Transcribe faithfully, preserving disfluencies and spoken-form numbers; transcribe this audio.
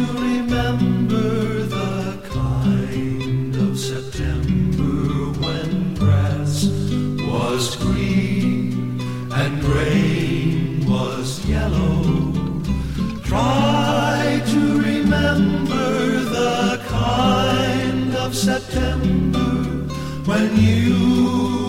remember the kind of September when grass was green and grain was yellow. Try to remember the kind of September when you